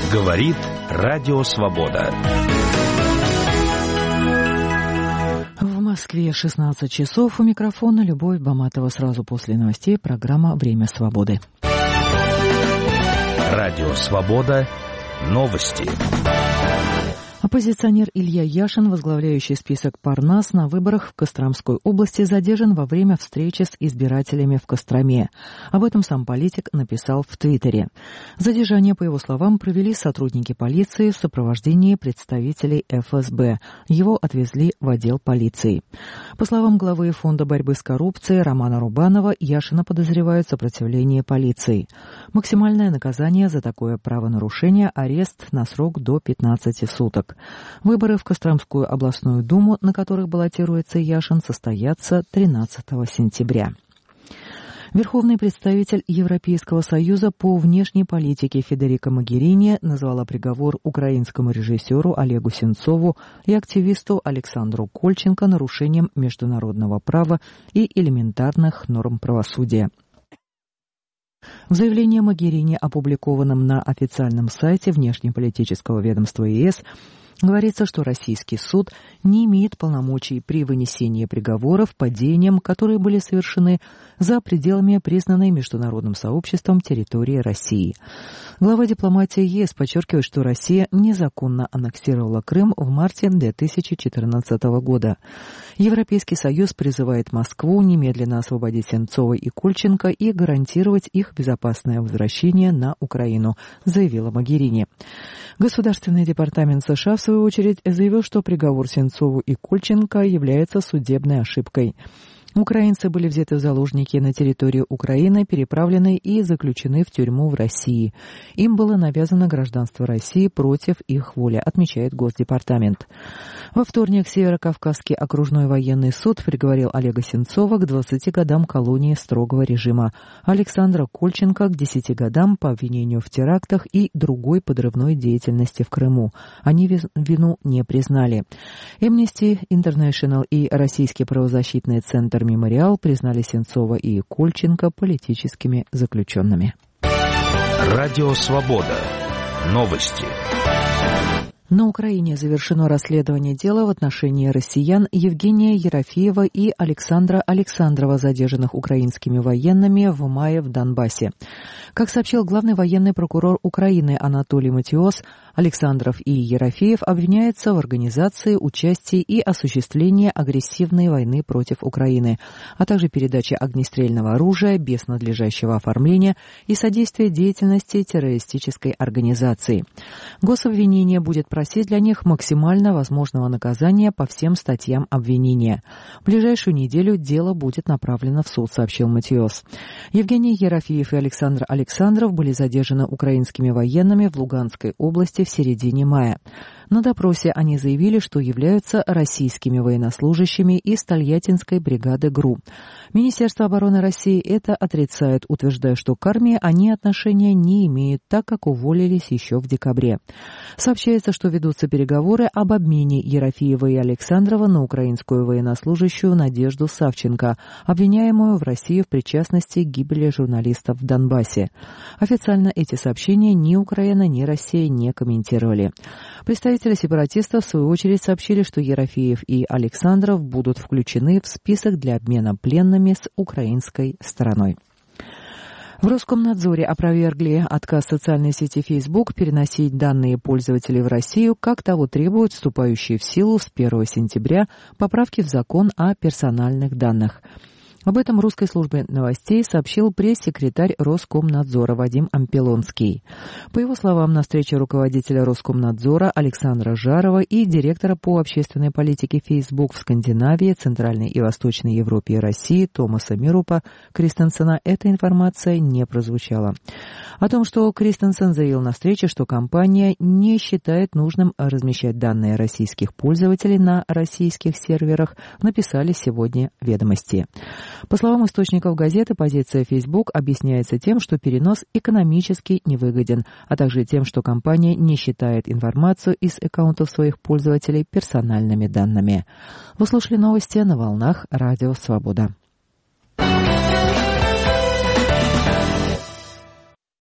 Говорит Радио Свобода. В Москве 16 часов. У микрофона Любовь Баматова. Сразу после новостей программа «Время свободы». Радио Свобода. Новости. Оппозиционер Илья Яшин, возглавляющий список Парнас, на выборах в Костромской области задержан во время встречи с избирателями в Костроме. Об этом сам политик написал в Твиттере. Задержание, по его словам, провели сотрудники полиции в сопровождении представителей ФСБ. Его отвезли в отдел полиции. По словам главы Фонда борьбы с коррупцией Романа Рубанова, Яшина подозревают в сопротивлении полиции. Максимальное наказание за такое правонарушение – арест на срок до 15 суток. Выборы в Костромскую областную думу, на которых баллотируется Яшин, состоятся 13 сентября. Верховный представитель Европейского союза по внешней политике Федерико Могерини назвала приговор украинскому режиссеру Олегу Сенцову и активисту Александру Кольченко нарушением международного права и элементарных норм правосудия. В заявлении Могерини, опубликованном на официальном сайте внешнеполитического ведомства ЕС, говорится, что российский суд не имеет полномочий при вынесении приговоров по деяниям, которые были совершены за пределами признанной международным сообществом территории России. Глава дипломатии ЕС подчеркивает, что Россия незаконно аннексировала Крым в марте 2014 года. Европейский Союз призывает Москву немедленно освободить Сенцова и Кольченко и гарантировать их безопасное возвращение на Украину, заявила Могерини. Государственный департамент США, в свою очередь, заявил, что приговор Сенцову и Кольченко является судебной ошибкой. Украинцы были взяты в заложники на территории Украины, переправлены и заключены в тюрьму в России. Им было навязано гражданство России против их воли, отмечает Госдепартамент. Во вторник Северокавказский окружной военный суд приговорил Олега Сенцова к 20 годам колонии строгого режима, Александра Кольченко к 10 годам по обвинению в терактах и другой подрывной деятельности в Крыму. Они вину не признали. Amnesty International и Российский правозащитный центр «Мемориал» признали Сенцова и Кольченко политическими заключенными. Радио Свобода. Новости. На Украине завершено расследование дела в отношении россиян Евгения Ерофеева и Александра Александрова, задержанных украинскими военными в мае в Донбассе. Как сообщил главный военный прокурор Украины Анатолий Матиос, Александров и Ерофеев обвиняются в организации, участии и осуществлении агрессивной войны против Украины, а также передаче огнестрельного оружия без надлежащего оформления и содействия деятельности террористической организации. Гособвинение будет просить для них максимально возможного наказания по всем статьям обвинения. В ближайшую неделю дело будет направлено в суд, сообщил Матиос. Евгений Ерофеев и Александр Александров были задержаны украинскими военными в Луганской области в середине мая. На допросе они заявили, что являются российскими военнослужащими из Тольяттинской бригады ГРУ. Министерство обороны России это отрицает, утверждая, что к армии они отношения не имеют, так как уволились еще в декабре. Сообщается, что ведутся переговоры об обмене Ерофеева и Александрова на украинскую военнослужащую Надежду Савченко, обвиняемую в России в причастности к гибели журналистов в Донбассе. Официально эти сообщения ни Украина, ни Россия не комментировали. Представители сепаратистов, в свою очередь, сообщили, что Ерофеев и Александров будут включены в список для обмена пленными с украинской стороной. В Роскомнадзоре опровергли отказ социальной сети Facebook переносить данные пользователей в Россию, как того требуют вступающие в силу с 1 сентября поправки в закон о персональных данных. Об этом русской службе новостей сообщил пресс-секретарь Роскомнадзора Вадим Ампелонский. По его словам, на встрече руководителя Роскомнадзора Александра Жарова и директора по общественной политике Facebook в Скандинавии, Центральной и Восточной Европе и России Томаса Мирупа Кристенсена эта информация не прозвучала. О том, что Кристенсен заявил на встрече, что компания не считает нужным размещать данные российских пользователей на российских серверах, написали сегодня «Ведомости». По словам источников газеты, позиция Facebook объясняется тем, что перенос экономически невыгоден, а также тем, что компания не считает информацию из аккаунтов своих пользователей персональными данными. Вы слушали новости на волнах Радио Свобода.